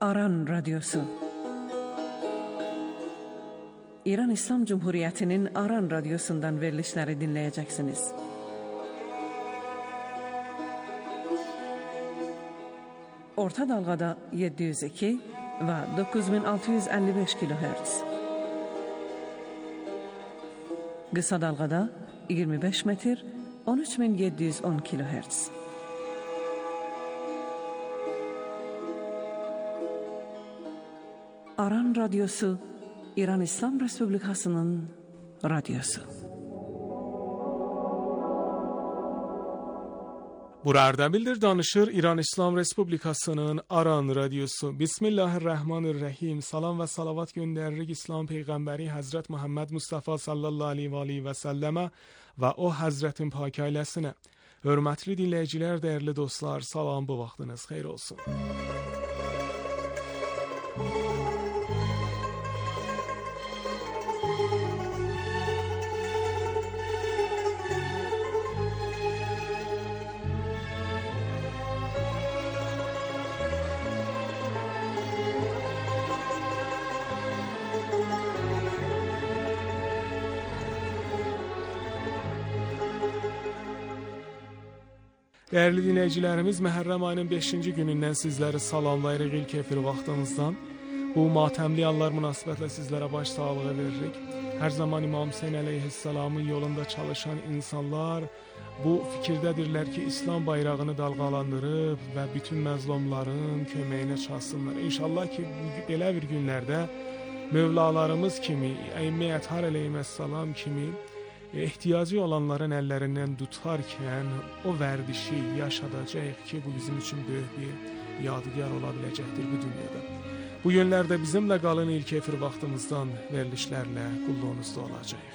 Aran Radyosu. İran İslam Cumhuriyeti'nin Aran Radyosu'ndan verilişleri dinleyeceksiniz. Orta dalgada 702 ve 9655 kHz. Kısa dalgada 25 metr 13710 kHz. Aran Radyosu, İran İslam Respublikası'nın radyosu. Burada bildir danışır İran İslam Respublikası'nın Aran Radyosu. Bismillahirrahmanirrahim. Salam ve salavat gönderirik İslam Peygamberi Hazret Muhammed Mustafa sallallahu aleyhi ve selleme ve o Hazretin pak ailesine. Hörmətli dinleyiciler, değerli dostlar, salam, bu vaxtınız xeyir olsun. Değerli dinleyicilerimiz, Məhərrəm ayının 5-ci günündən sizləri salamlayırıq ilk efir vaxtımızdan. Bu matəmli anlar münasibətlə sizlərə baş sağlığı veririk. Hər zaman İmam Hüseyin əleyhissalamın yolunda çalışan insanlar bu fikirdədirlər ki, İslam bayrağını dalğalandırıb və bütün məzlumların köməyinə çatsınlar. İnşallah ki, belə bir günlərdə Mövlalarımız kimi, Əimmə Ətər əleyhissalam kimi ehtiyacı olanların əllərindən tutarkən o vərdişi yaşadacaq ki, bu bizim üçün böyük bir yadigar ola biləcəkdir bu dünyada. Bu günlərdə bizimlə qalın, ilk efir vaxtımızdan verilişlərlə qulluğunuzda olacaq.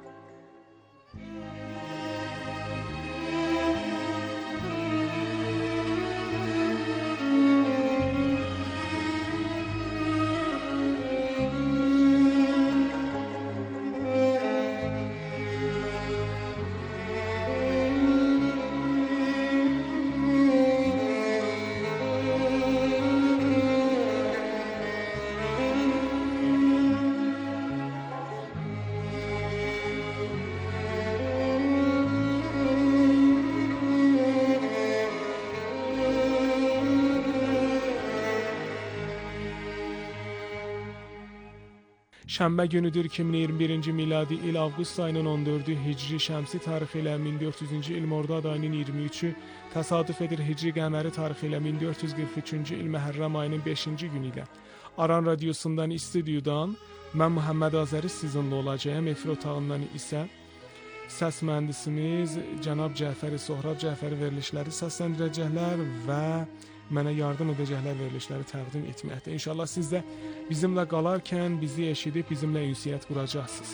Şənbə günüdür 2021-ci miladi il avqust ayının 14-ü Hicri şəmsi tarixi ilə 1400-cü il Mordad ayının 23-ü təsadüf edir Hicri qəməri tarixi ilə 1443-cü il Məhərrəm ayının 5-ci günü ilə. Aran Radyosu'ndan, istüdyodan mən Muhammed Azəri sizinlə olacağım. Efir otağından isə səs mühəndisimiz cənab Cəfəri Sohrab Cəfəri verilişləri səsləndirəcəklər və mənə yardım edəcəklər verilişləri təqdim etməkdə. İnşallah siz də bizimlə qalarkən bizi eşidib bizimlə ünsiyyət quracaqsınız.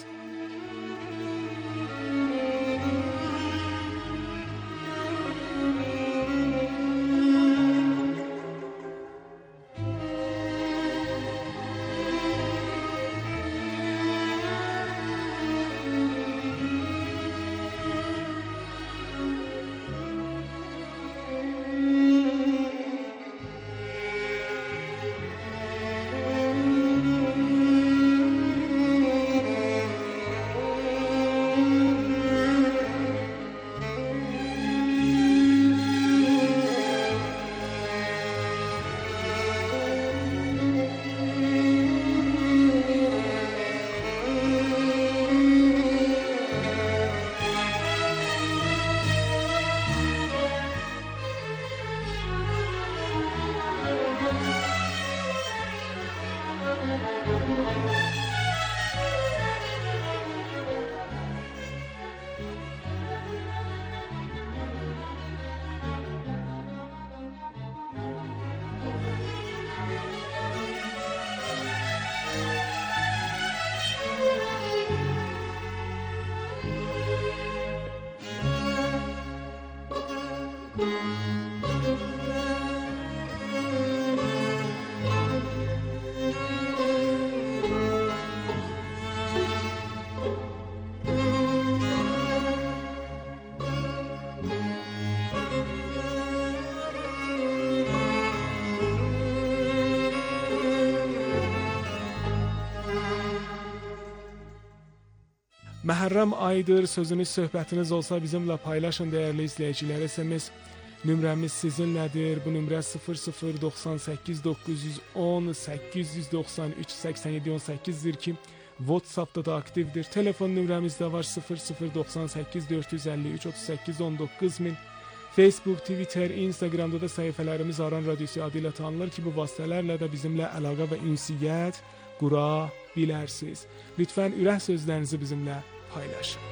Məhərrəm aydır, sözünüz, söhbətiniz olsa bizimlə paylaşın dəyərli izləyicilər. SMS nömrəmiz sizinlədir. Bu nömrə 0098 910 893 87 18-dir ki, WhatsApp-da da aktivdir. Telefon nömrəmiz də var 0098 453 38 19000. Facebook, Twitter, Instagramda da səhifələrimiz Aran Radiosu adı ilə tanınır ki, bu vasitələrlə də bizimlə əlaqə və ünsiyyət qura bilərsiniz. Lütfən ürək sözlərinizi bizimlə paylaşın.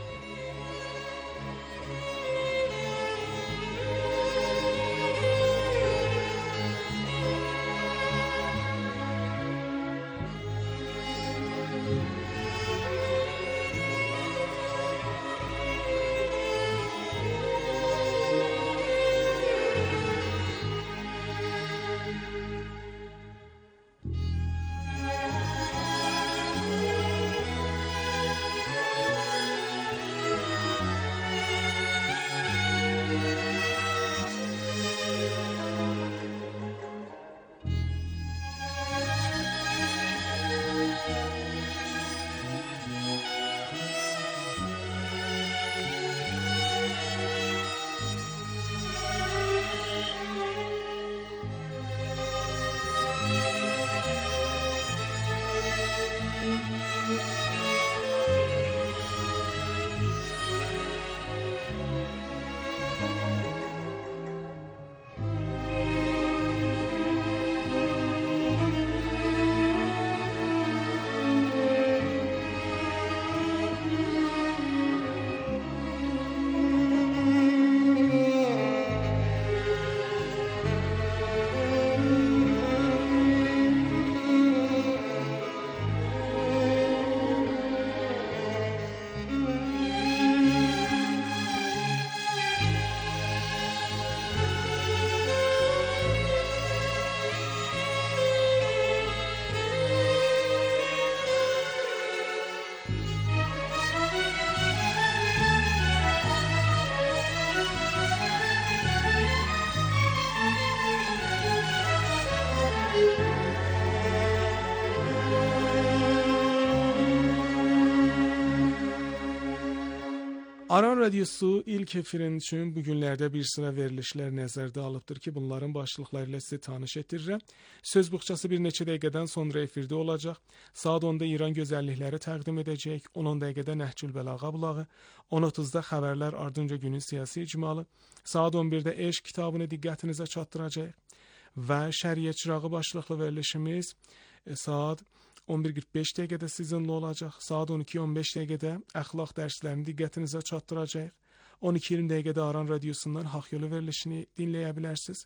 Aran Radiosu ilk efirin üçün bu günlərdə bir sıra verilişlər nəzərdə alıbdır ki, bunların başlıqları ilə sizi tanış etdirirəm. Söz buxçası bir neçə dəqiqədən sonra efirdə olacaq. Saat 10-da İran gözəllikləri təqdim edəcək. 10 dəqiqədə Nəhcül Bəlağa bulağı. 10:30-da xəbərlər, ardınca günün siyasi icmalı. Saat 11-də Eşq kitabını diqqətinizə çatdıracaq. Və Şəriət çırağı başlıqlı verilişimiz saat 11:45 dəqiqədə sizinlə olacaq. Saat 12:15 dəqiqədə əxlaq dərslərini diqqətinizə çatdıracaq. 12:20 dəqiqədə Aran Radiosundan Haqq Yolu verilişini dinləyə bilərsiniz.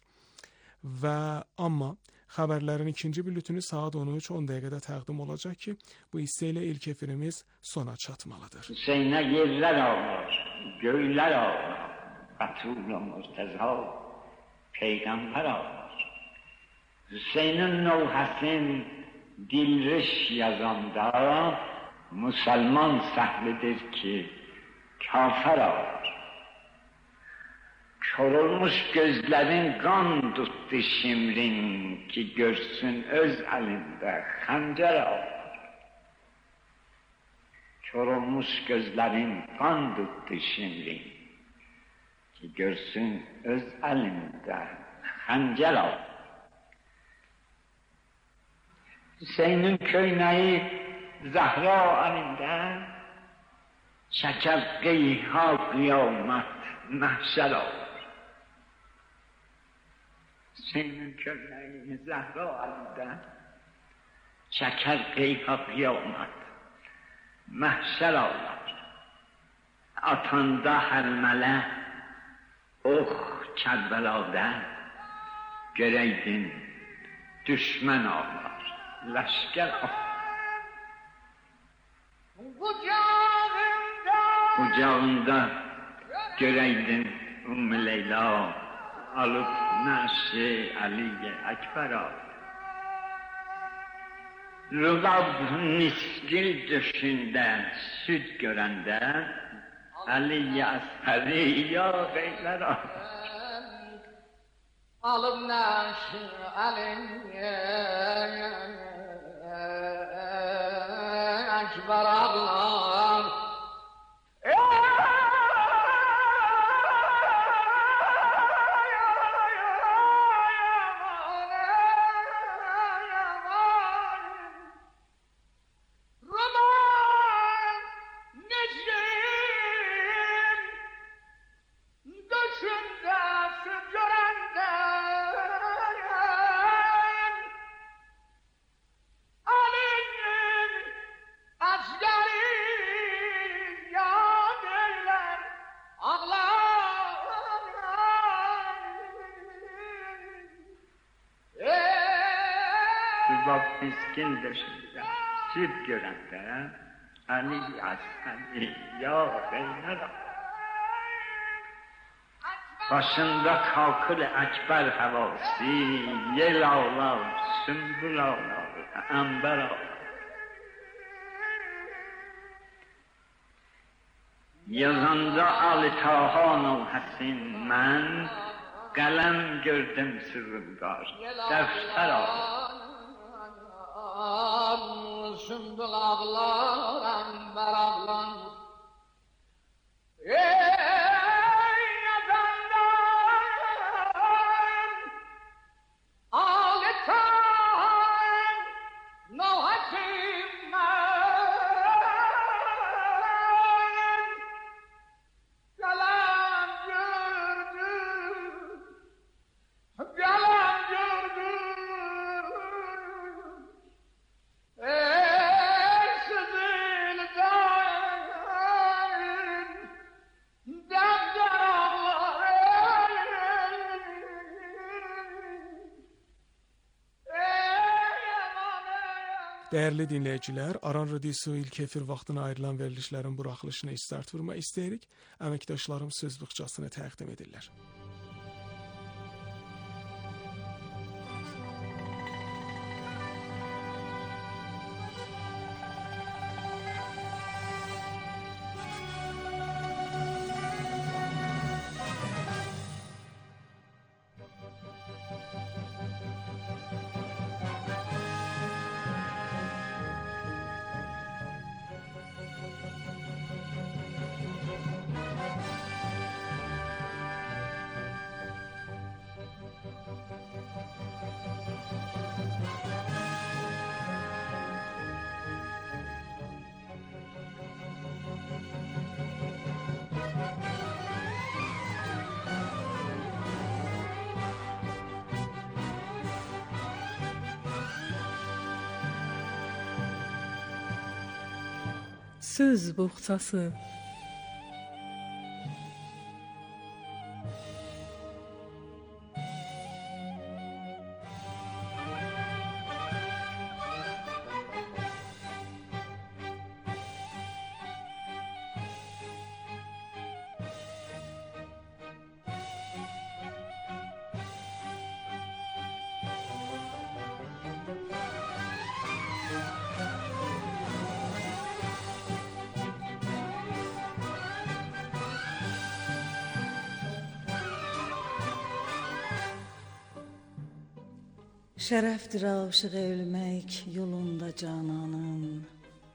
Və amma xəbərlərin ikinci bültünü saat 13:10 dəqiqədə təqdim olacaq ki, bu hissə ilə ilk efirimiz sona çatmalıdır. Hüseynə yerlər ağlar, göylər ağlar, Bətul Murtəza, Peyğəmbər ağlar. Hüseynin növhəsin dilriş yazanda Müslüman səhlidir ki kafir ağlar. Kör olmuş gözlərin qan tutdu şimrin ki görsün öz əlində xəncər ağlar. Kör olmuş gözlərin qan tutdu şimrin ki görsün öz əlində xəncər ağlar. Hüseynin köynəyi Zəhra əlində şəkər qeyha qiyamət məhşər ağlar. Hüseynin köynəyi Zəhra əlində şəkər qeyha qiyamət məhşər ağlar. Atanda həlmələ ox Kərbəladə görəydin düşmən ağlar. Leşker Kucağında göreydin Ümmü Leyla alıp Nəşi Aliye Ekber'a. Rüqab miskil düşünde süt görende Aliye Asferi ya beyler alıp Nəşi Aliye Ekber ağlar təskin də şübhə. Süd görəndə, Ali Asani, ya Zeynep. Başında kalkır ekber havası, yel ağlar, sümbül ağlar, ember ağlar. Yazanda Ali Tahan-ı Həsin, mən qələm gördüm sırrımdar, dəftər ağlar. Sümbül ağlar, ember ağlar. Dəyərli dinləyicilər, Aran Radiosu ilk efir vaxtına ayrılan verilişlərin buraxılışına start vurmaq istəyirik. Əməkdaşlarım söz bıxçasını təqdim edirlər. Söz buxçası. Şərəfdir aşıq ölmək yolunda cananın,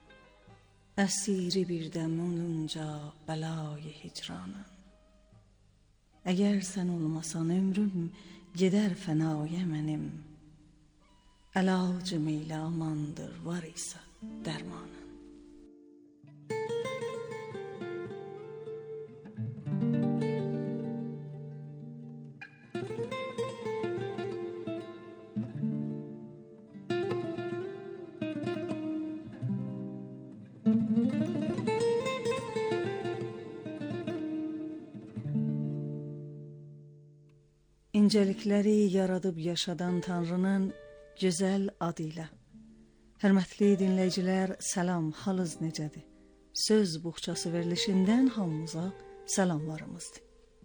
əsiri bir dəm olunca bəlayı hicranın. Əgər sən olmasan ömrüm gedər fənaya mənim, əlacım ilə amandır var isə dərmanın. İncəlikləri yaradıb yaşadan Tanrının gözəl adıyla. Hörmətli dinləyicilər, salam, halınız necədir? Söz buxçası verilişindən hamımıza salamlarımızdır.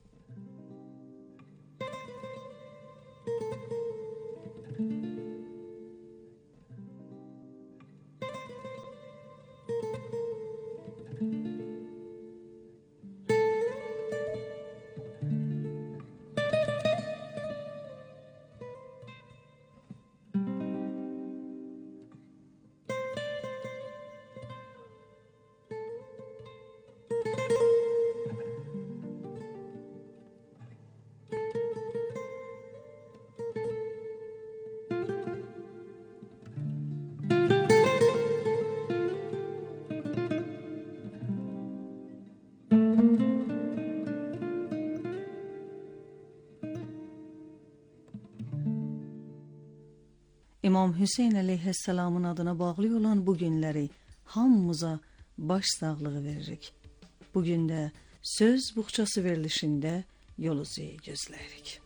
İmam Hüseyn əleyhisselamın adına bağlı olan bu günləri hamımıza baş sağlığı veririk. Bugün də söz buxçası verilişində yolunuzu gözləyirik.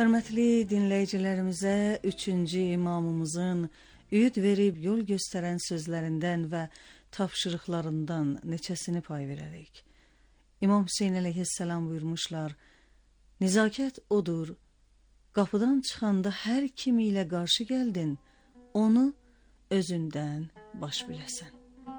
Hörmətli dinləyicilərimizə 3-cü imamımızın ümid verib yol göstərən sözlərindən və tapşırıqlarından neçəsini pay verərik. İmam Hüseyn əleyhissalam buyurmuşlar: "Nəzakət odur, qapıdan çıxanda hər kimi ilə qarşı gəldin, onu özündən baş biləsən."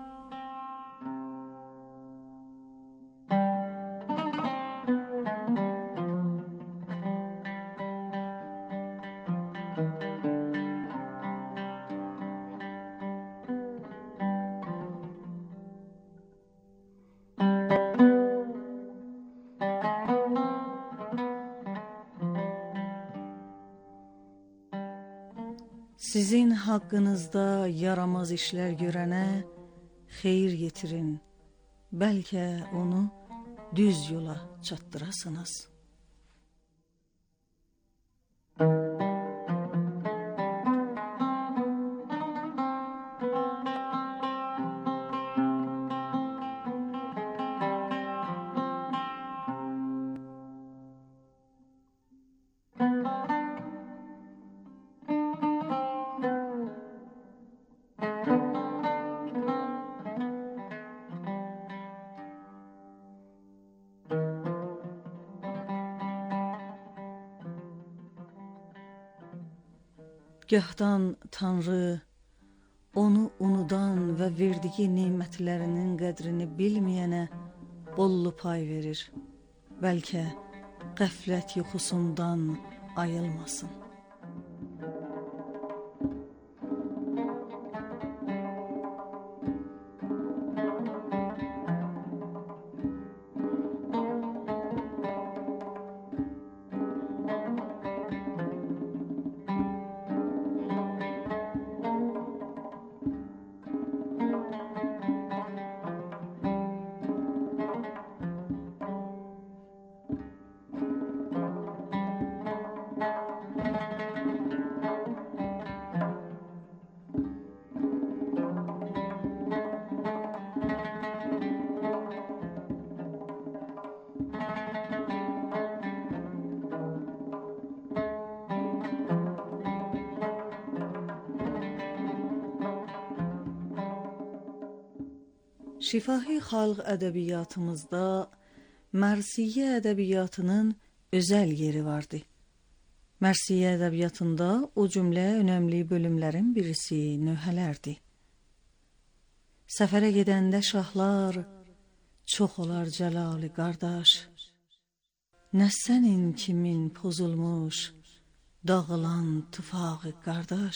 Sizin haqqınızda yaramaz işlər görənə xeyir yetirin, bəlkə onu düz yola çatdırasınız. Gahdan Tanrı onu unudan və verdiyi nemətlərinin qədrini bilməyənə bollu pay verir. Bəlkə qəflət yuxusundan ayılmasın. Şifahi xalq ədəbiyyatımızda Mərsiyə ədəbiyyatının özəl yeri vardı. Mərsiyə ədəbiyyatında o cümlə önəmli bölümlərin birisi nöhələrdi. Səfərə gedəndə şahlar çox olar cəlali qardaş, nə sənin kimin pozulmuş dağılan tıfağı qardaş.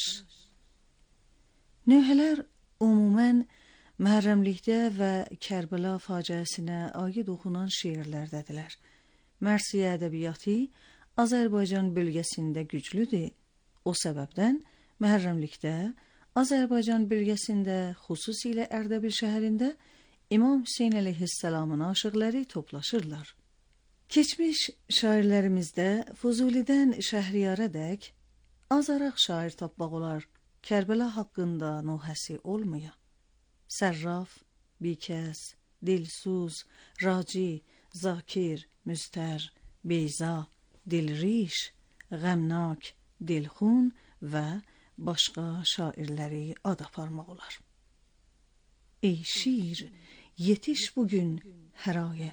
Nöhələr umumən Məhərrəmlikdə və Kərbəla faciəsinə aid oxunan şeirlərdədirlər. Mərsiyə ədəbiyyatı Azərbaycan bölgəsində güclüdür. O səbəbdən Məhərrəmlikdə, Azərbaycan bölgəsində, xüsusilə Ərdəbil şəhərində İmam Hüseyn əleyhissalamın aşıqları toplaşırlar. Keçmiş şairlərimizdə Fuzulidən Şəhriyarədək azaraq şair tapmaq olar, Kərbəla haqqında nöhəsi olmaya. Sərraf, Bikəs, Dilsuz, Raci, Zakir, Müstər, Beyza, Dilriş, Qəmnak, Dilxun və başqa şairləri ad aparmaq olar. Ey şiir, yetiş bugün həraya,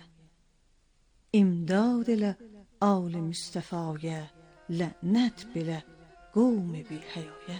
imdad elə ağl-i müstəfaya, lənət belə qovm-i bi həyaya.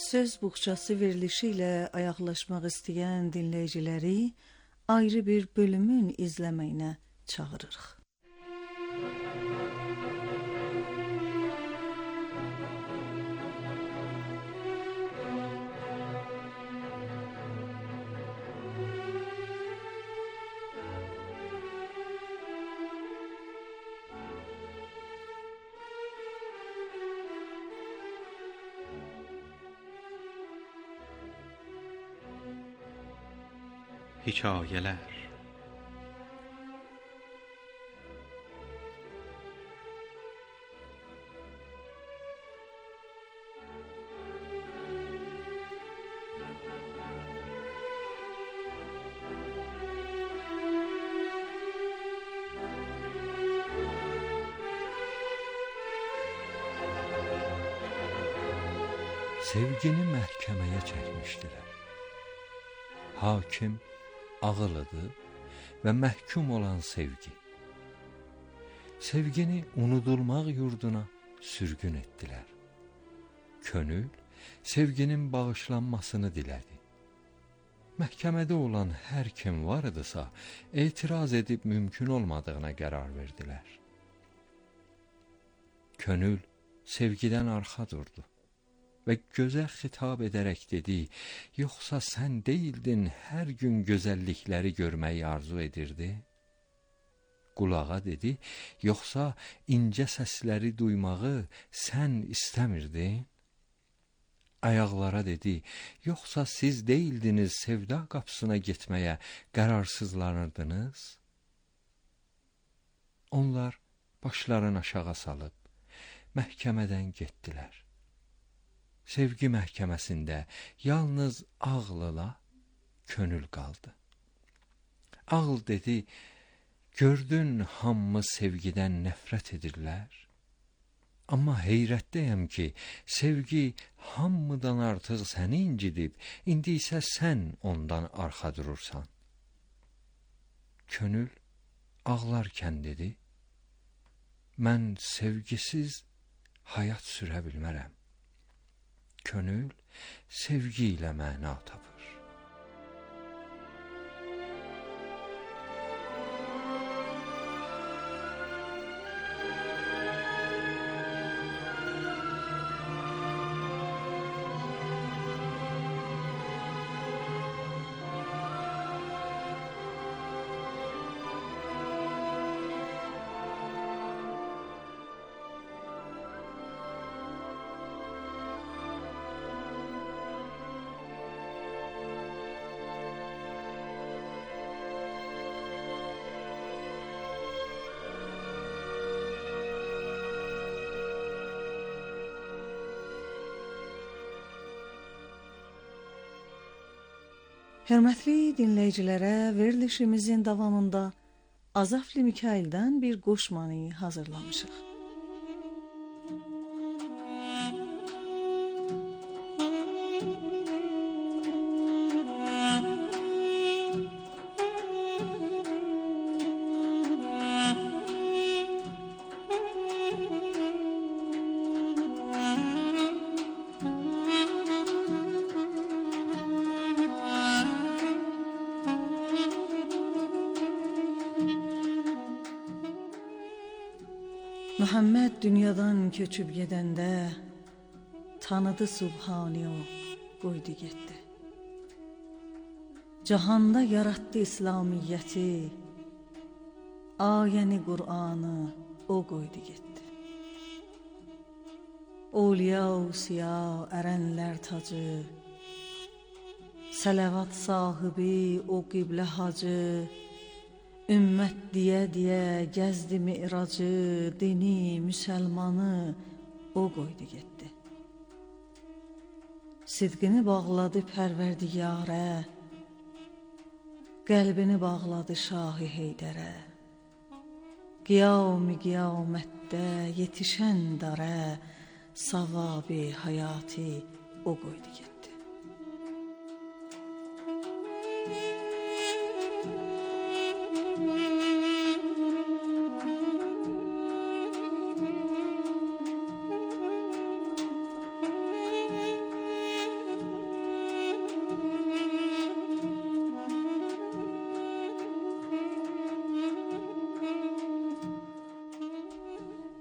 söz buxçası verilişi ilə ayaqlaşmaq istəyən dinləyiciləri ayrı bir bölümün izləməyinə çağırırıq. Hekayələr. Sevgini məhkəməyə çəkmişdilər. Hakim ağıl idi və məhkum olan sevgi. Sevgini unudulmaq yurduna sürgün etdilər. Könül sevginin bağışlanmasını dilədi. Məhkəmədə olan hər kim var idisə, etiraz edib mümkün olmadığına qərar verdilər. Könül sevgidən arxa durdu və gözə xitab edərək dedi, yoxsa sən deyildin hər gün gözəllikləri görməyi arzu edirdi? Qulağa dedi, yoxsa incə səsləri duymağı sən istəmirdin? Ayaqlara dedi, yoxsa siz deyildiniz sevda qapısına getməyə qərarsızlanırdınız? Onlar başlarını aşağı salıb məhkəmədən getdilər. Sevgi məhkəməsində yalnız ağlıla könül qaldı. Ağıl dedi, gördün hamı sevgidən nəfrət edirlər. Amma heyrətdəyəm ki, sevgi hamıdan artıq səni incidib, indi isə sən ondan arxa durursan. Könül ağlarkən dedi, mən sevgisiz həyat sürə bilmərəm. Könül sevgi ilə məna tapır. Hörmətli dinləyicilərə verilişimizin davamında Azafli Mikaildən bir qoşmanı hazırlamışıq. Muhammed dünyadan köçüb gedəndə tanıdı Subhani o, qoydu getdi. Cahanda yaratdı İslamiyyəti, ayəni Qur'anı o qoydu getdi. Awliya usiya ərənlər tacı, Sələvat sahibi o qiblə hacı, ümmət deyə gəzdi mi'racı, dini, müsəlmanı o qoydu getdi. Sidqini bağladı pərverdigara, qəlbini bağladı Şah-ı Heydərə. Qiyam-ı qiyamətdə yetişən dara, savab-ı həyatı o qoydu getdi.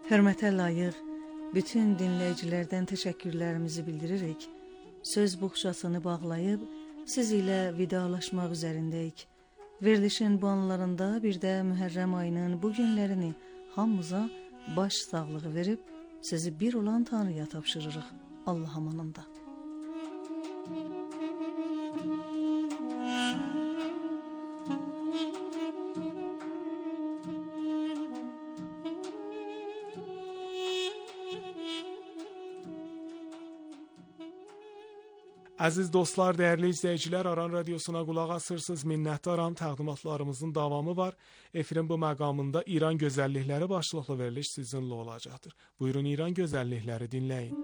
Hörmətə layiq bütün dinləyicilərdən təşəkkürlərimizi bildiririk. Söz buxçasını bağlayıb siz ilə vidalaşmaq üzərindəyik. Verilişin bu anlarında bir də Mühərrəm ayının bu günlərini hamımıza baş sağlığı verib sizi bir olan Tanrıya tapşırırıq. Allah amanında. Əziz dostlar, dəyərli izləyicilər, Aran Radiosuna qulaq asırsınız. Minnətdaram. Təqdimatlarımızın davamı var. Efirin bu məqamında İran gözəllikləri başlıqlı veriliş sizinlə olacaqdır. Buyurun İran gözəllikləri dinləyin.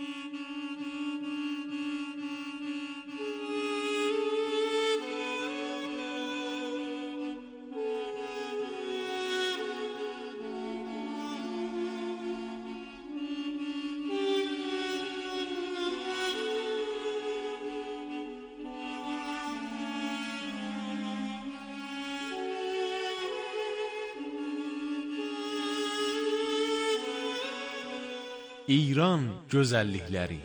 İran gözəllikləri.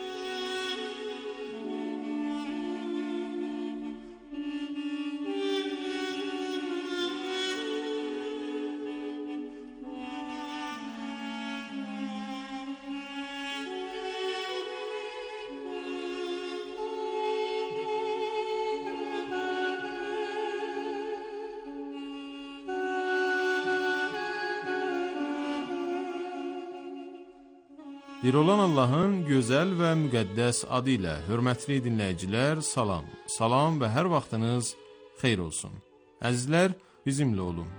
Bir olan Allahın gözəl və müqəddəs adı ilə hörmətli dinləyicilər, salam. Salam və hər vaxtınız xeyir olsun. Əzizlər, bizimlə olun.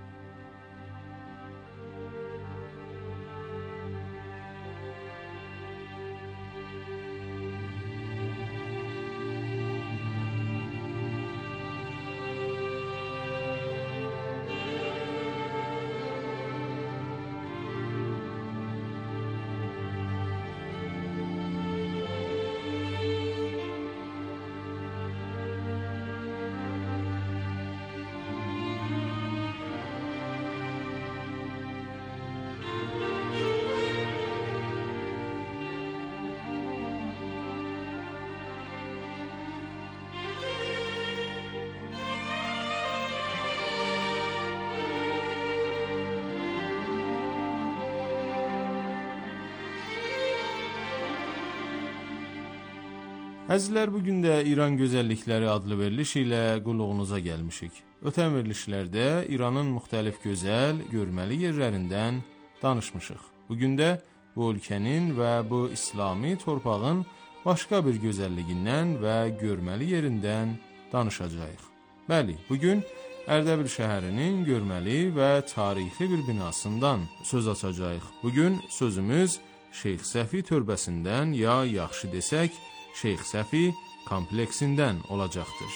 Əzizlər, bugün də İran gözəllikləri adlı veriliş ilə qulluğunuza gəlmişik. Ötən verilişlərdə İranın müxtəlif gözəl, görməli yerlərindən danışmışıq. Bugün də bu ölkənin və bu İslami torpağın başqa bir gözəlliyindən və görməli yerindən danışacağıq. Bəli, bugün Ərdəbil şəhərinin görməli və tarixi bir binasından söz açacağıq. Bugün sözümüz Şeyx Səfi törbəsindən, ya yaxşı desək, Şeyx Səfi kompleksindən olacaqdır.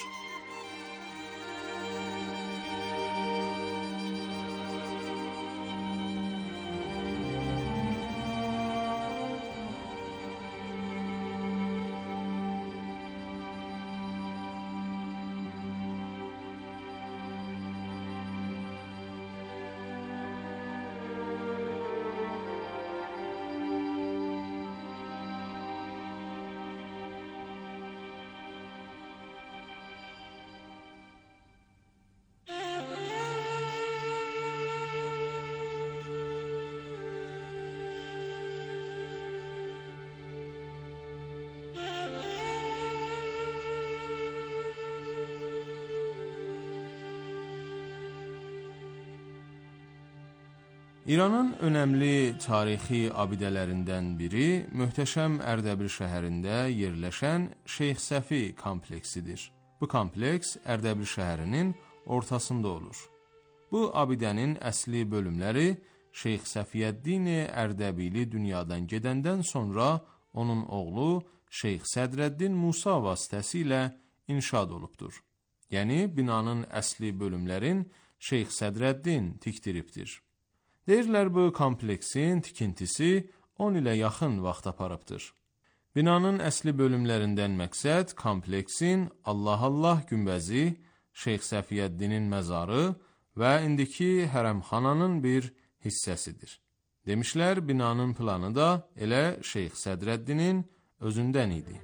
İranın önəmli tarixi abidələrindən biri möhtəşəm Ərdəbil şəhərində yerləşən Şeyx Səfi kompleksidir. Bu kompleks Ərdəbil şəhərinin ortasında olur. Bu abidənin əsli bölümləri Şeyx Səfiyyəddin Ərdəbili dünyadan gedəndən sonra onun oğlu Şeyx Sədrəddin Musa vasitəsilə inşad olubdur. Yəni, binanın əsli bölümlərin Şeyx Sədrəddin tikdiribdir. Deyirlər, bu kompleksin tikintisi 10 ilə yaxın vaxt aparıbdır. Binanın əsli bölümlərindən məqsəd kompleksin Allah günbəzi, Şeyx Səfiyyəddinin məzarı və indiki hərəmxananın bir hissəsidir. Demişlər, binanın planı da elə Şeyx Sədrəddinin özündən idi.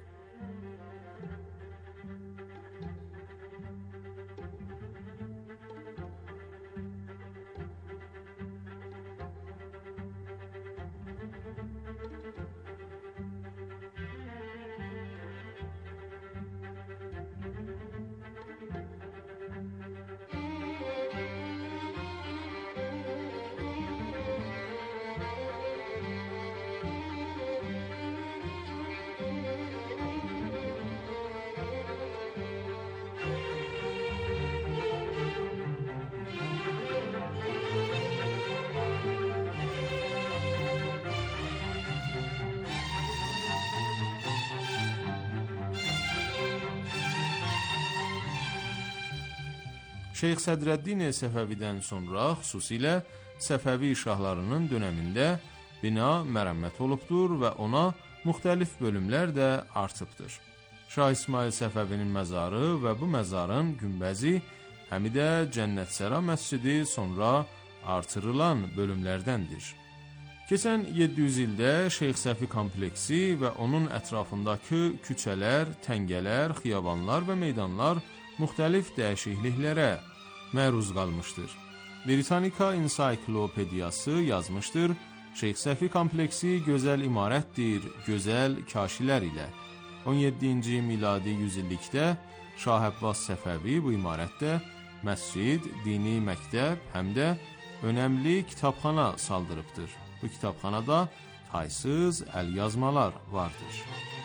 Şeyx Sədrəddin Səfəvidən sonra xüsusilə Səfəvi şahlarının dönəmində bina mərəmmət olubdur və ona müxtəlif bölümlər də artıbdır. Şah İsmail Səfəvinin məzarı və bu məzarın günbəzi həm də Cənnətsəra məscidi sonra artırılan bölümlərdəndir. Keçən 700 ildə Şeyx Səfi kompleksi və onun ətrafındakı küçələr, təngələr, xiyabanlar və meydanlar müxtəlif dəyişikliklərə məruz qalmışdır. Britannica Ensiklopediyası yazmışdır, Şeyx Səfi kompleksi gözəl imarətdir, gözəl kaşilər ilə. 17-ci miladi yüzillikdə Şah Əbbas Səfəvi bu imarətdə məscid, dini məktəb, həm də önəmli kitabxana saldırıbdır. Bu kitabxanada taysız əl yazmalar vardır.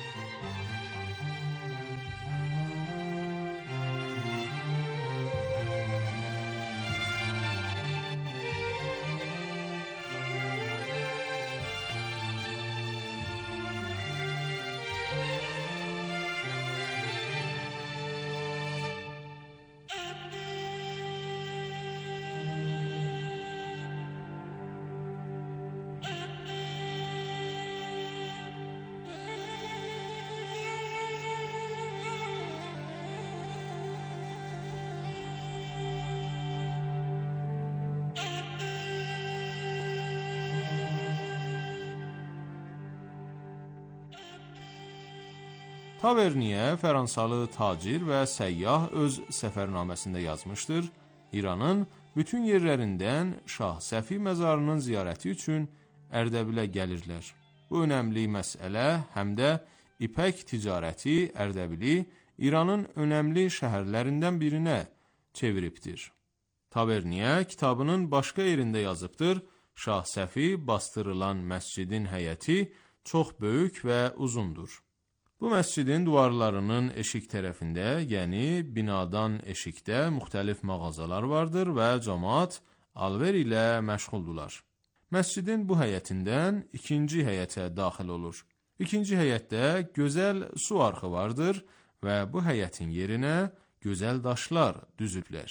Taverniyə Fransalı tacir və səyyah öz səfərnaməsində yazmışdır, İranın bütün yerlərindən Şah Səfi məzarının ziyarəti üçün Ərdəbilə gəlirlər. Bu önəmli məsələ həm də ipək ticarəti Ərdəbili İranın önəmli şəhərlərindən birinə çeviribdir. Taverniyə kitabının başqa yerində yazıbdır, Şah Səfi bastırılan məscidin həyəti çox böyük və uzundur. Bu məscidin divarlarının eşik tərəfində, yəni binadan eşikdə müxtəlif mağazalar vardır və cəmaət alver ilə məşğuldular. Məscidin bu həyətindən ikinci həyətə daxil olur. İkinci həyətdə gözəl su arxı vardır və bu həyətin yerinə gözəl daşlar düzüblər.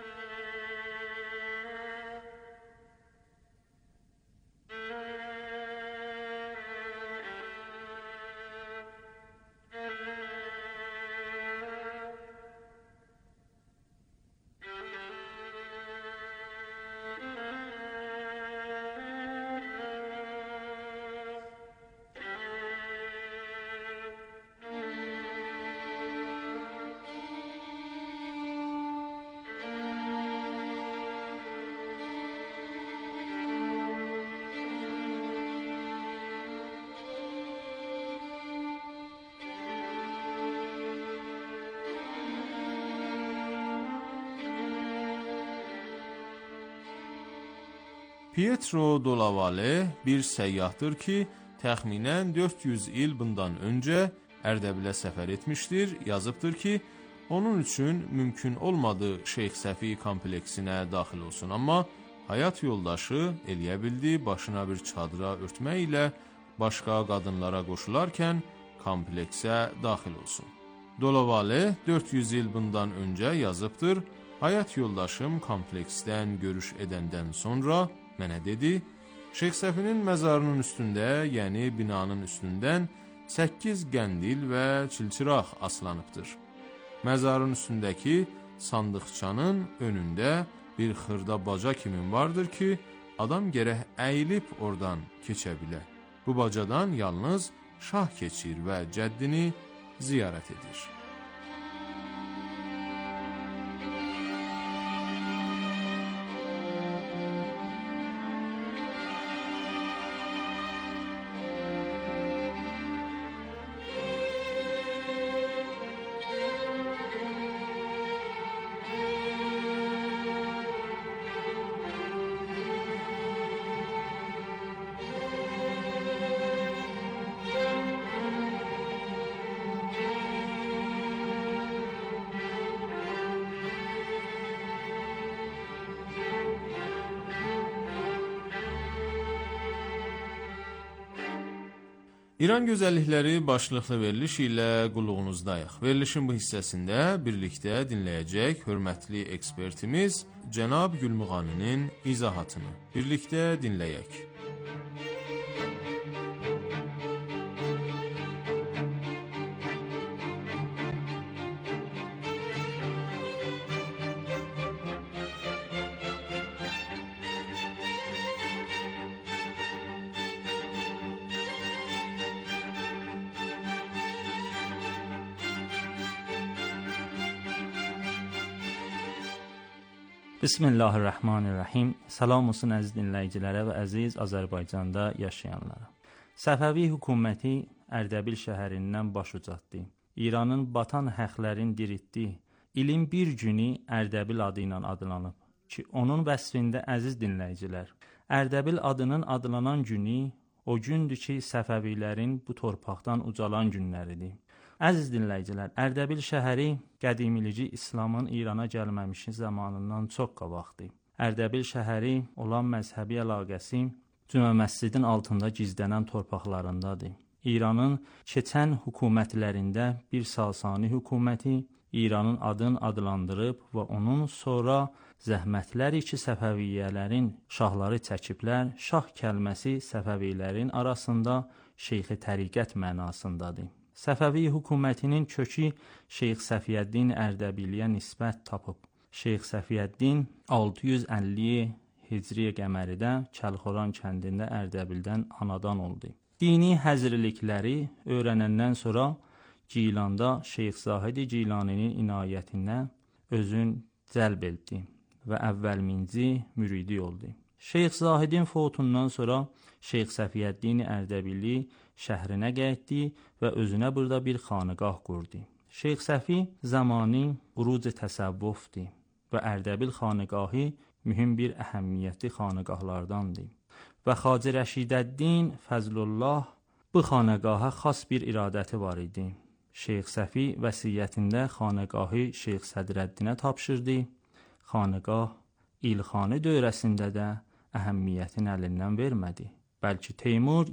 Pietro Dolavale bir səyyahdır ki, təxminən 400 il bundan öncə Ərdəbilə səfər etmişdir, yazıbdır ki, onun üçün mümkün olmadı Şeyx Səfi kompleksinə daxil olsun, amma həyat yoldaşı eləyə bildi, başına bir çadıra örtmək ilə başqa qadınlara qoşularkən kompleksə daxil olsun. Dolavale 400 il bundan öncə yazıbdır, həyat yoldaşım kompleksdən görüş edəndən sonra mənə dedi, Şeyx Səfinin məzarının üstündə, yəni binanın üstündən 8 qəndil və çilçıraq aslanıbdır. Məzarın üstündəki sandıqçanın önündə bir xırda baca kimi vardır ki, adam gərək əyilib oradan keçə bilər. Bu bacadan yalnız şah keçir və cəddini ziyarət edir. İran gözəllikləri başlıqlı veriliş ilə qulluğunuzdayıq. Verilişin bu hissəsində birlikdə dinləyəcək hörmətli ekspertimiz Cənab Gülmuğaninin izahatını. Birlikdə dinləyək. Bismillahirrahmanirrahim. Salam olsun əziz dinləyicilərə və əziz Azərbaycanda yaşayanlara. Səfəvi hökuməti Ərdəbil şəhərindən baş ucatdı. İranın batan həqlərin diritdi. İlin bir günü Ərdəbil adı ilə adlanıb ki, onun vəsfində əziz dinləyicilər, Ərdəbil adının adlanan günü o gündür ki, Səfəvilərin bu torpaqdan ucalan günləridir. Əziz dinləyicilər, Ərdəbil şəhəri qədimilici İslamın İrana gəlməmişi zamanından çox qabaqdır. Ərdəbil şəhəri olan məzhəbi əlaqəsi Cümə məscidin altında gizlənən torpaqlarındadır. İranın keçən hökumətlərində bir Sasani hökuməti İranın adını adlandırıb və onun sonra zəhmətləri ki, Səfəviyyələrin şahları çəkiblər, şah kəlməsi Səfəvilərin arasında şeyxi təriqət mənasındadır. Səfəvi hökumətinin kökü Şeyx Səfiyyəddin Ərdəbiliyə nisbət tapıb. Şeyx Səfiyyəddin 650 Hicri qəməridə Kəlxoran kəndində Ərdəbildən anadan oldu. Dini həzirlikləri öyrənəndən sonra Gilanda Şeyx Zahid Gilaninin inayətinə özün cəlb etdi və əvvəlminci müridi oldu. Şeyx Zahidin foutundan sonra Şeyx Səfiyyəddin Ərdəbili şəhrinə qayıtdı və özünə burada bir xanıqah qurdu. Şeyx Səfi zamanı uruc təsəvvüfdir və Ərdəbil xanıqahı mühüm bir əhəmiyyətli xanıqahlardandır. Və Xacə Rəşidəddin Fəzlullah bu xanıqaha xas bir iradəti var idi. Şeyx Səfi vəsiyyətində xanıqahı Şeyx Sədrəddinə tapşırdı. Xanıqah İlxani dövrəsində də əhəmiyyətin əlindən vermədi. Bəlkə Teymur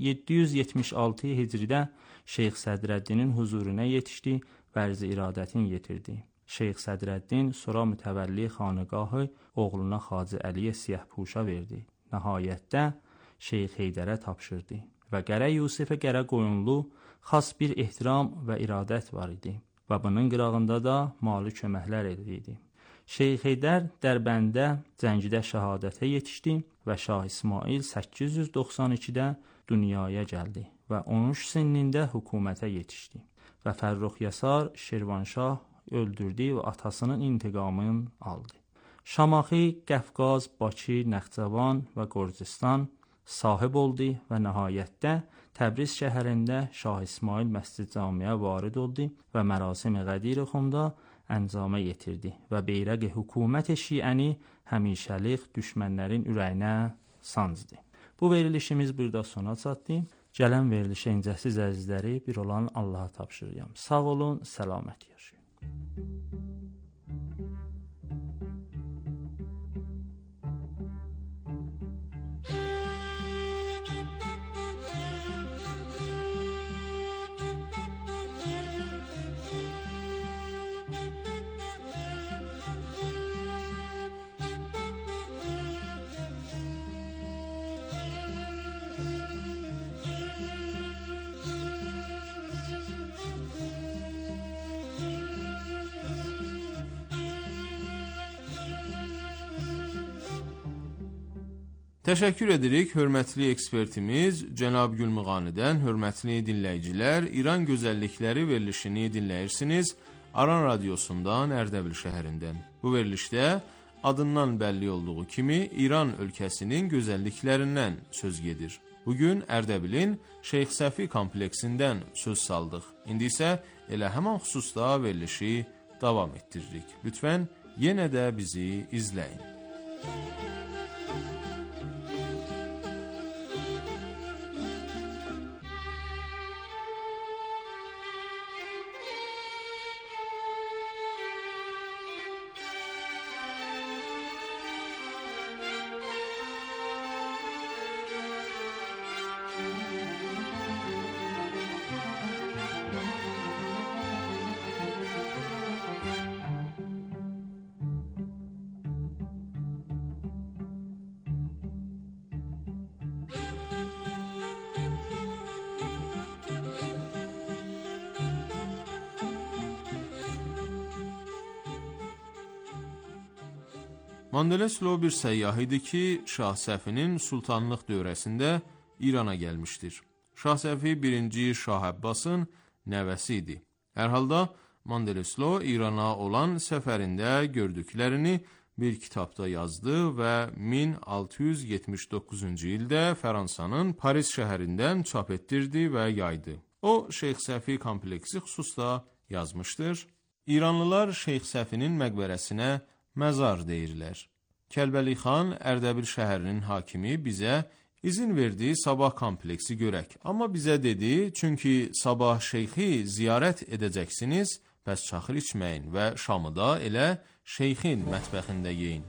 776 Hicridə Şeyx Sədrəddinin huzuruna yetişdi və ərz-i iradətini yetirdi. Şeyx Sədrəddin sonra mütəvəlli xanıqahı oğluna Xacə Əliyə Siyahpuşa verdi. Nəhayətdə Şeyx Heydərə tapşırdı və Qərə Yusifə Qərə qoyunlu xas bir ehtiram və iradət var idi və bunun qırağında da mali köməklər edirdi. Şeyx Heydər Dərbəndə Cəngidə şəhadətə yetişdi və Şah İsmail 892-də dünyaya gəldi və 13 sinində hökumətə yetişdi və Fərrux Yasar Şirvanşah öldürdü və atasının intiqamını aldı. Şamaxı, Qəfqaz, Bakı, Nəxçəvan və Gürcüstan sahib oldu və nəhayətdə Təbriz şəhərində Şah İsmail Məscid Camiyə varid oldu və mərasim-i Qədir-xunda əncama yetirdi və beyrəq-i hökumət şiəni həmişəlik düşmənlərin ürəyinə sancdı. Bu verilişimiz burada sona çatdı. Gələn verilişə incəsiz əzizləri bir olan Allaha tapşırıram. Sağ olun, səlamət yaşayın. Təşəkkür edirik hörmətli ekspertimiz Cənab Gülmüğanidən. Hörmətli dinləyicilər, İran gözəllikləri verilişini dinləyirsiniz Aran radiosundan Ərdəbil şəhərindən. Bu verilişdə adından bəlli olduğu kimi İran ölkəsinin gözəlliklərindən söz gedir. Bugün Ərdəbilin Şeyx Səfi kompleksindən söz saldıq. İndi isə elə həman xüsusda verilişi davam etdiririk. Lütfən yenə də bizi izləyin. Mandeleslo bir səyyah idi ki, Şah Səfinin sultanlıq dövrəsində İrana gəlmişdir. Şah Səfi 1-ci Şah Abbasın nəvəsi idi. Hər halda Mandeleslo İrana olan səfərində gördüklərini bir kitabda yazdı və 1679-cu ildə Fransanın Paris şəhərindən çap etdirdi və yaydı. O, Şeyx Səfi kompleksi xüsusda yazmışdır. İranlılar Şeyx Səfinin məqbərəsinə məzar deyirlər. Kəlbəli xan Ərdəbil şəhərinin hakimi bizə izin verdi sabah kompleksi görək. Amma bizə dedi, çünki sabah şeyxi ziyarət edəcəksiniz, bəs çaxır içməyin və şamı da elə şeyxin mətbəxində yeyin.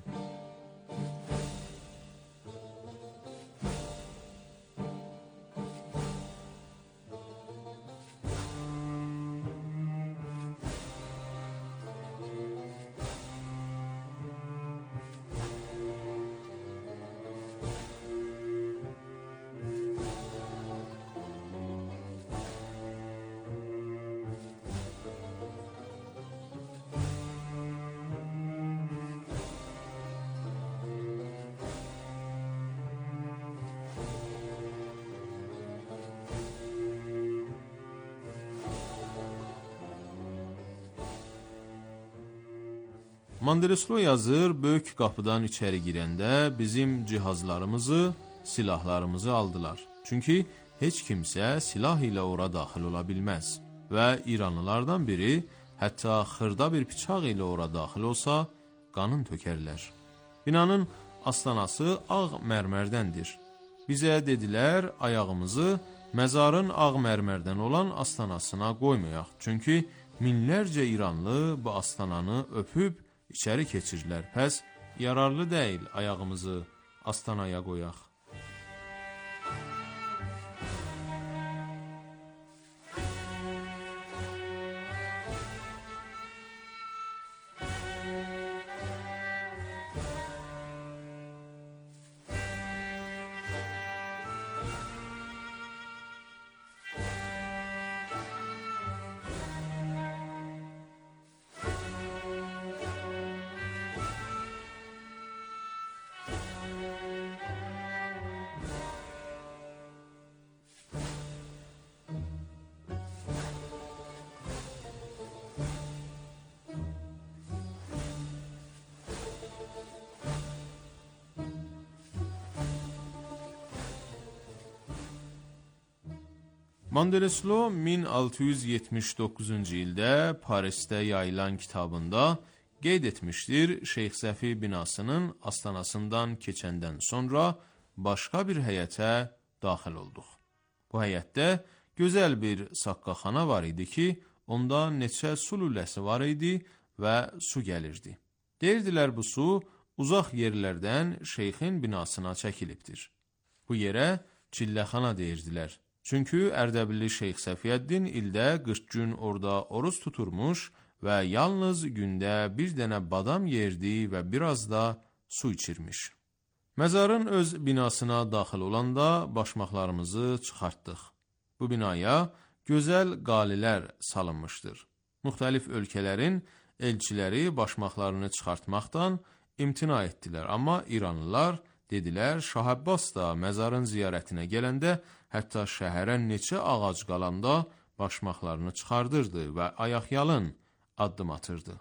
Mandeleslo yazır, böyük qapıdan içəri girəndə bizim cihazlarımızı, silahlarımızı aldılar. Çünki heç kimsə silah ilə ora daxil ola bilməz. Və İranlılardan biri hətta xırda bir bıçaq ilə ora daxil olsa, qanın tökərlər. Binanın astanası ağ mərmərdəndir. Bizə dedilər, ayağımızı məzarın ağ mərmərdən olan astanasına qoymayaq. Çünki minlərcə İranlı bu astananı öpüb İçəri keçirlər, pəs yararlı deyil ayağımızı astanaya qoyaq. Mandeleslo 1679-cu ildə Parisdə yayılan kitabında qeyd etmişdir, Şeyx Səfi binasının astanasından keçəndən sonra başqa bir həyətə daxil olduq. Bu həyətdə gözəl bir saqqaxana var idi ki, onda neçə su lüləsi var idi və su gəlirdi. Deyirdilər, bu su uzaq yerlərdən şeyxin binasına çəkilibdir. Bu yerə çilləxana deyirdilər. Çünki Ərdəbilli Şeyx Səfiyyəddin ildə 40 gün orada oruz tuturmuş və yalnız gündə bir dənə badam yerdi və biraz da su içirmiş. Məzarın öz binasına daxil olanda başmaqlarımızı çıxartdıq. Bu binaya gözəl qalilər salınmışdır. Müxtəlif ölkələrin elçiləri başmaqlarını çıxartmaqdan imtina etdilər, amma İranlılar Dedilər, Şah Abbas da məzarın ziyarətinə gələndə, hətta şəhərə neçə ağac qalanda başmaqlarını çıxardırdı və ayaqyalın addım atırdı.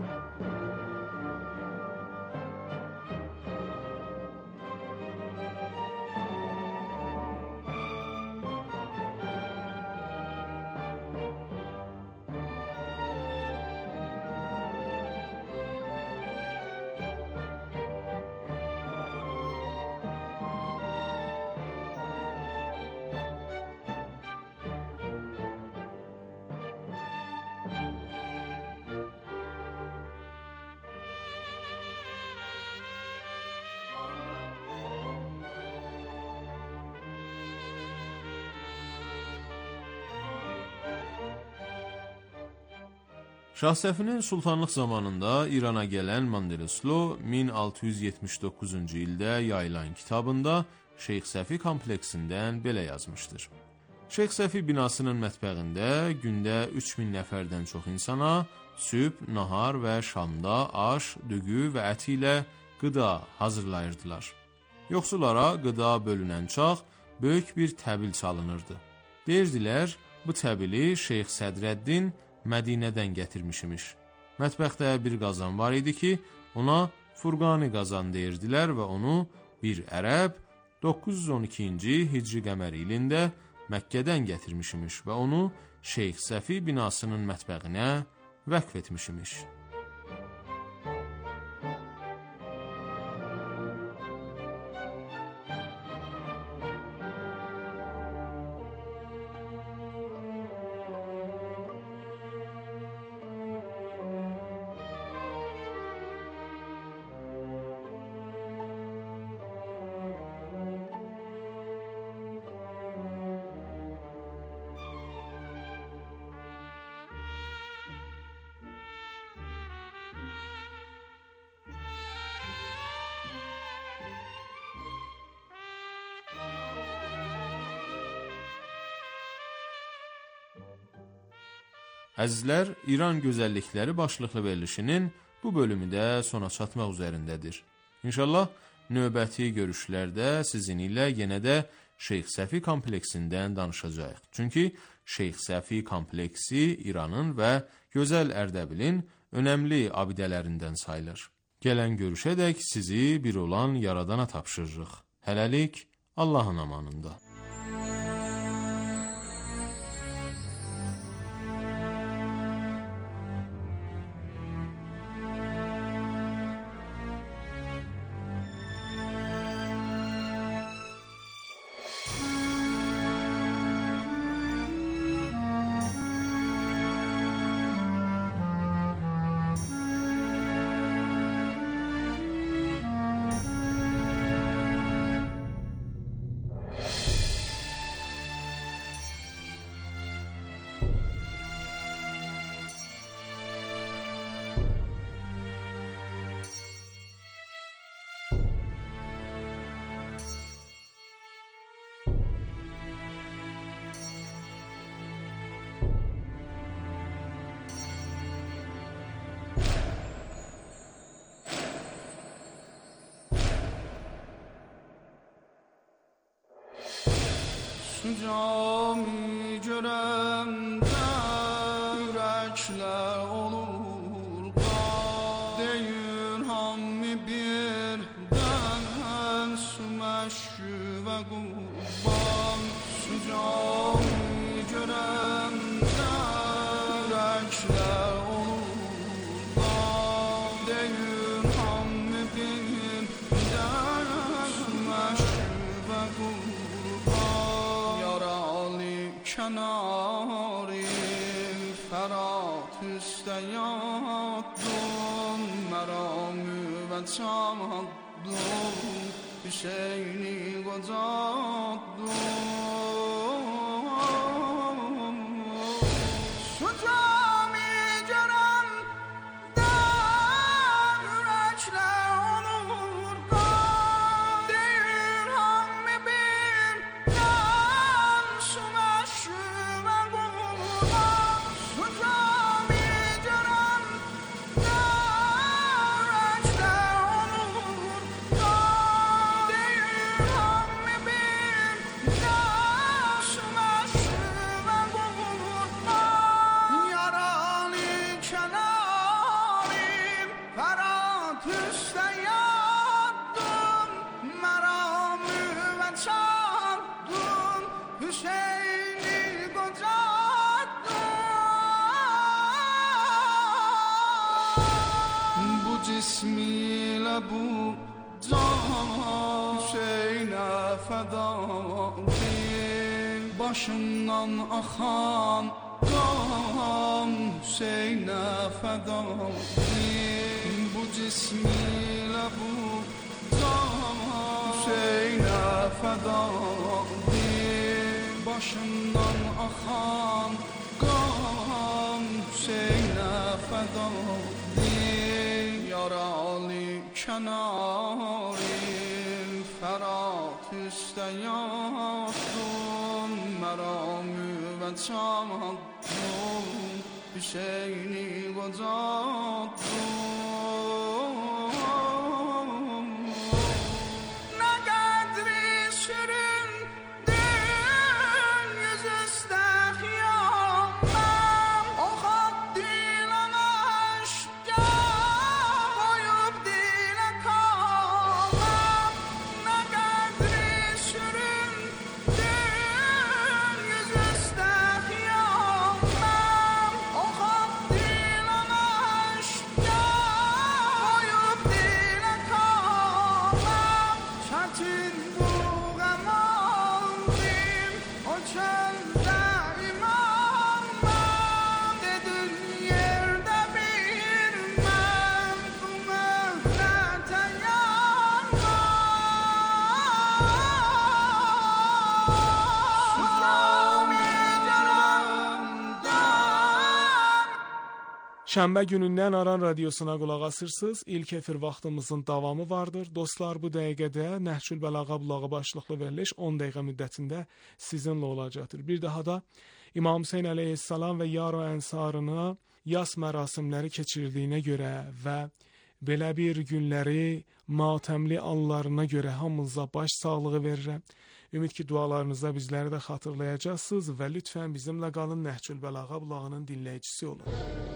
Şah Səfinin sultanlıq zamanında İrana gələn Mandeloslo 1679-cu ildə yayılan kitabında Şeyx Səfi kompleksindən belə yazmışdır. Şeyx Səfi binasının mətbəğində gündə 3000 nəfərdən çox insana sübh, nahar və şamda aş, düyü və əti ilə qıda hazırlayırdılar. Yoxsullara qıda bölünən çağ böyük bir təbil çalınırdı. Deyirdilər, bu təbili Şeyx Sədrəddin Mədinədən gətirmişmiş. Mətbəxdə bir qazan var idi ki, ona Furqani qazan deyirdilər və onu bir ərəb 912-ci Hicri qəməri ilində Məkkədən gətirmişmiş və onu Şeyx Səfi binasının mətbəğinə vəqf etmişmiş. Əzizlər, İran gözəllikləri başlıqlı verilişinin bu bölümü də sona çatmaq üzərindədir. İnşallah növbəti görüşlərdə sizin ilə yenə də Şeyx Səfi kompleksindən danışacağıq. Çünki Şeyx Səfi kompleksi İranın və gözəl Ərdəbilin önəmli abidələrindən sayılır. Gələn görüşədək sizi bir olan Yaradana tapşırırıq. Hələlik Allahın amanında. Cami görəndə ürəklər olur qan, deyir hamı birdən su məşkü və qurban. Cami görəndə ürəklər olur qan, deyir hamı birdən su məşkü və qurban. کناری فرات استیادون مرامی و چمدون حسینی گذادون cismiyle bu can Hüseyin'e fedadır. Başından akan kan Hüseyin'e fedadır. Bu cismiyle bu can Hüseyin'e fedadır. Başından akan kan Hüseyin'e fedadır. Yaralı kenarı Ferhat üstte yattım. Meramı ve çattım, Hüseyin'i kocattım. Ne kadri süründüm yüzüstü hıyamam. O hat dileme aşkar koyup dile kalam. Ne kadri süründüm yüzüstü hıyamam. O hat dileme aşkar koyup dile kalam. Çetin bu gemaldim o çölde imamam. Dedin yerde bir men bu mührete Şənbə günündən Aran Radiosuna qulaq asırsınız. İlk efir vaxtımızın davamı vardır. Dostlar, bu dəqiqədə Nəhcül Bəlağa bulağı başlıqlı veriliş 10 dəqiqə müddətində sizinlə olacaqdır. Bir daha da İmam Hüseyn əleyhissalam və yar və ənsarına yas mərasimləri keçirdiyinə görə və belə bir günləri matəmli anlarına görə hamınıza baş sağlığı verirəm. Ümid ki, dualarınızda bizləri də xatırlayacaqsınız və lütfən bizimlə qalın, Nəhcül Bəlağa bulağının dinləyicisi olun.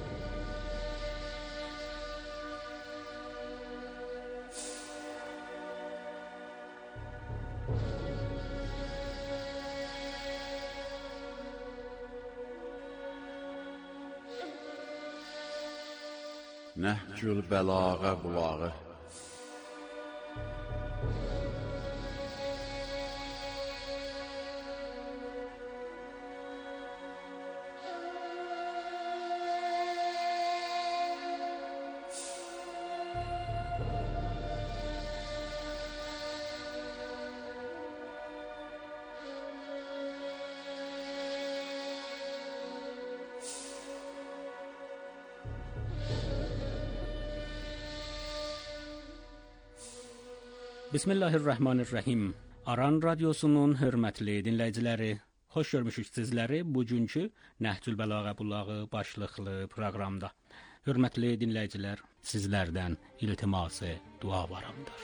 Nəhcül Bəlağa bulağı. Bismillahirrahmanirrahim. Aran Radiosunun hörmətli dinləyiciləri, xoş görmüşük sizləri bugünkü Nəhcül Bəlağa bulağı başlıqlı proqramda. Hörmətli dinləyicilər, sizlərdən iltiması dualarımdır.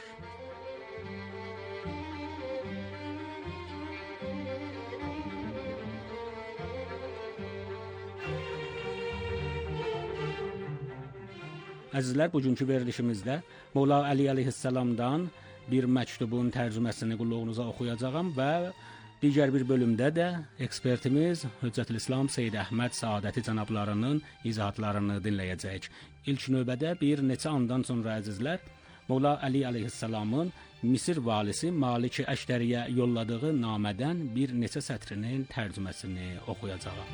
Əzizlər, bugünkü verilişimizdə Mola Əli əleyhissalamdan bir məktubun tərcüməsini qulluğunuza oxuyacağam və digər bir bölümdə də ekspertimiz Hüccətülislam Seyyid Əhməd Saadəti cənablarının izahatlarını dinləyəcəyik. İlk növbədə bir neçə andan sonra əzizlər, Mola Əli əleyhissalamın Misir valisi Malik-i Əşdəriyə yolladığı namədən bir neçə sətrinin tərcüməsini oxuyacağam.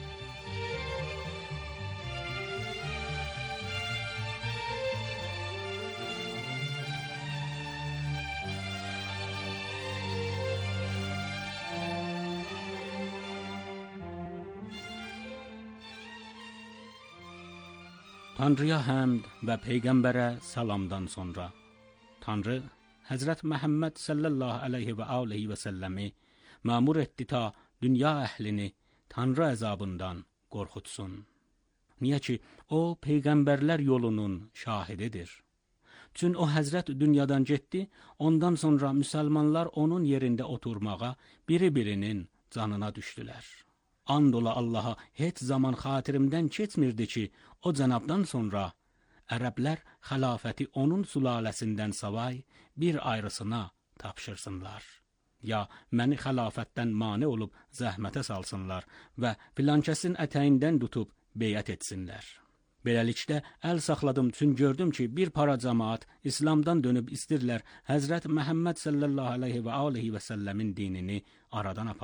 Tanrıya həmd və Peyğəmbərə salamdan sonra Tanrı Həzrət Məhəmməd sallallahu əleyhi və alihi və səlləmi məmur etdi ta dünya əhlini Tanrı əzabından qorxutsun. Niyə ki, o Peyğəmbərlər yolunun şahididir. Çün o Həzrət dünyadan getdi, ondan sonra müsəlmanlar onun yerində oturmağa biri-birinin canına düşdülər. And ola Allaha, heç zaman xatirimdən keçmirdi ki, o cənabdan sonra ərəblər xilafəti onun sülaləsindən savay bir ayrısına tapşırsınlar. Ya məni xilafətdən mane olub zəhmətə salsınlar və filankəsin ətəyindən tutub beyət etsinlər. Beləlikdə əl saxladım, çünki gördüm ki, bir para cəmaət İslamdan dönüb istirlər Həzrət Məhəmməd sallallahu əleyhi və alihi və səlləmin dinini aradan aparalar.